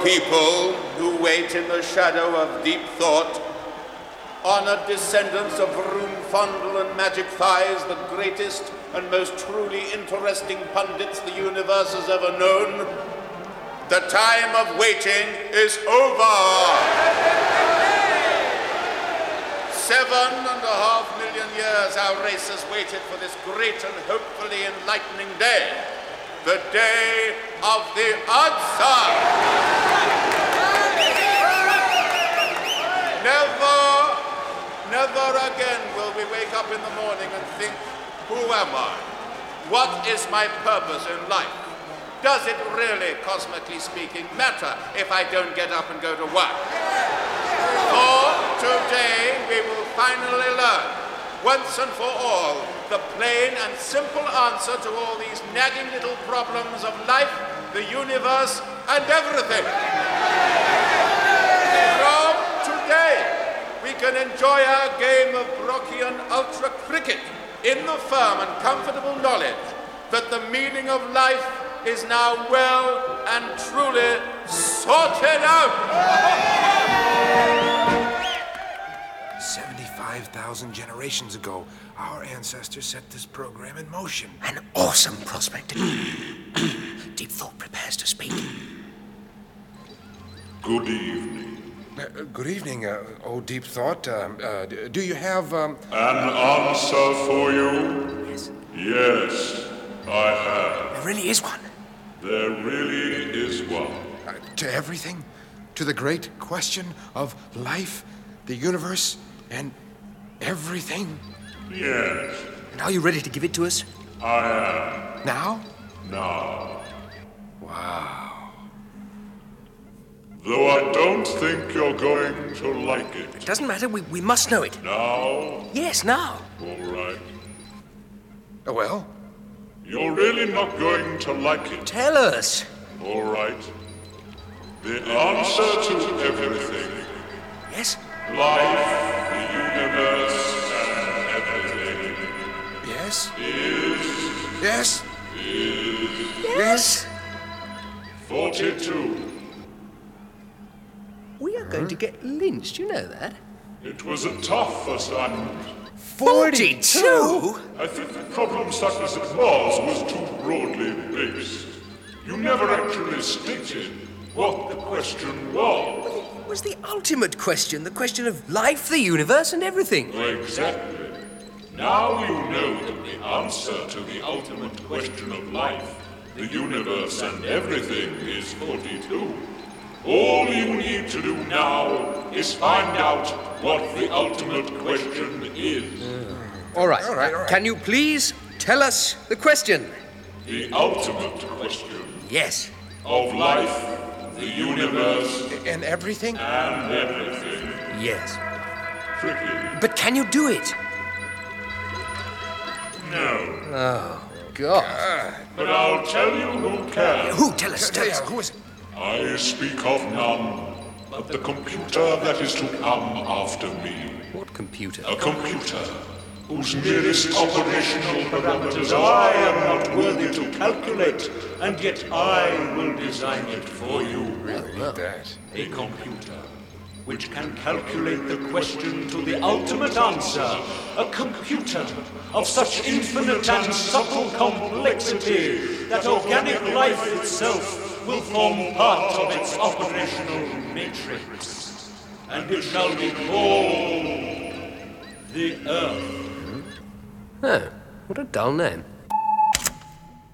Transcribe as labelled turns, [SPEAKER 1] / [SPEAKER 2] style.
[SPEAKER 1] people who wait in the shadow of deep thought, honored descendants of Roomfondle and Magic Thighs, the greatest and most truly interesting pundits the universe has ever known, the time of waiting is over. 7.5 million years our race has waited for this great and hopefully enlightening day, the day of the answer. Never again will we wake up in the morning and think, who am I? What is my purpose in life? Does it really, cosmically speaking, matter if I don't get up and go to work? For today we will finally learn, once and for all, the plain and simple answer to all these nagging little problems of life, the universe, and everything. From today, we can enjoy our game of Brocchian Ultra Cricket in the firm and comfortable knowledge that the meaning of life is now well and truly sorted out.
[SPEAKER 2] 75,000 generations ago, our ancestors set this program in motion.
[SPEAKER 3] An awesome prospect. Deep Thought prepares to speak.
[SPEAKER 4] Good evening.
[SPEAKER 2] Good evening, Deep Thought. Do you have,
[SPEAKER 4] An answer for you?
[SPEAKER 3] Yes.
[SPEAKER 4] Yes, I have.
[SPEAKER 3] There really is one.
[SPEAKER 4] There really is one.
[SPEAKER 2] to everything? To the great question of life, the universe, and everything?
[SPEAKER 4] Yes,
[SPEAKER 3] And are you ready to give it to us?
[SPEAKER 4] I
[SPEAKER 2] Now?
[SPEAKER 4] am. Now.
[SPEAKER 2] Wow.
[SPEAKER 4] Though I don't think you're going to like it.
[SPEAKER 3] It doesn't matter. We must know it.
[SPEAKER 4] Now?
[SPEAKER 3] Yes, now.
[SPEAKER 4] All right.
[SPEAKER 2] Well?
[SPEAKER 4] You're really not going to like it.
[SPEAKER 3] Tell us.
[SPEAKER 4] All right. The answer to everything.
[SPEAKER 3] Yes?
[SPEAKER 4] Life, the universe, and everything
[SPEAKER 2] Yes?
[SPEAKER 4] is
[SPEAKER 2] Yes?
[SPEAKER 3] Yes?
[SPEAKER 4] 42.
[SPEAKER 3] We are going to get lynched, you know that?
[SPEAKER 4] It was a tough assignment.
[SPEAKER 3] 42?
[SPEAKER 4] I think the problem such as it was too broadly based. You never actually stated what the question was.
[SPEAKER 3] It was the ultimate question, the question of life, the universe, and everything.
[SPEAKER 4] Exactly. Now you know that the answer to the ultimate question of life, the universe, and everything is 42. All you need to do now is find out what the ultimate question is.
[SPEAKER 3] All right. Can you please tell us the question?
[SPEAKER 4] The ultimate question
[SPEAKER 3] Yes.
[SPEAKER 4] of life, the universe,
[SPEAKER 2] And everything?
[SPEAKER 4] and everything.
[SPEAKER 3] Yes.
[SPEAKER 4] Tricky.
[SPEAKER 3] But can you do it?
[SPEAKER 4] No.
[SPEAKER 3] God.
[SPEAKER 4] But I'll tell you who can.
[SPEAKER 3] Who? Tell us. Tell us.
[SPEAKER 2] Who is it?
[SPEAKER 4] I speak of none but the computer that is to come after me.
[SPEAKER 3] What computer?
[SPEAKER 4] A computer whose merest operational parameters I am not worthy to calculate, and yet I will design it for you.
[SPEAKER 2] That.
[SPEAKER 4] A computer which can calculate the question to the ultimate answer. A computer of such infinite and subtle complexity that organic life itself will form part of its operational matrix. And it shall be called the Earth.
[SPEAKER 3] Oh, what a dull name.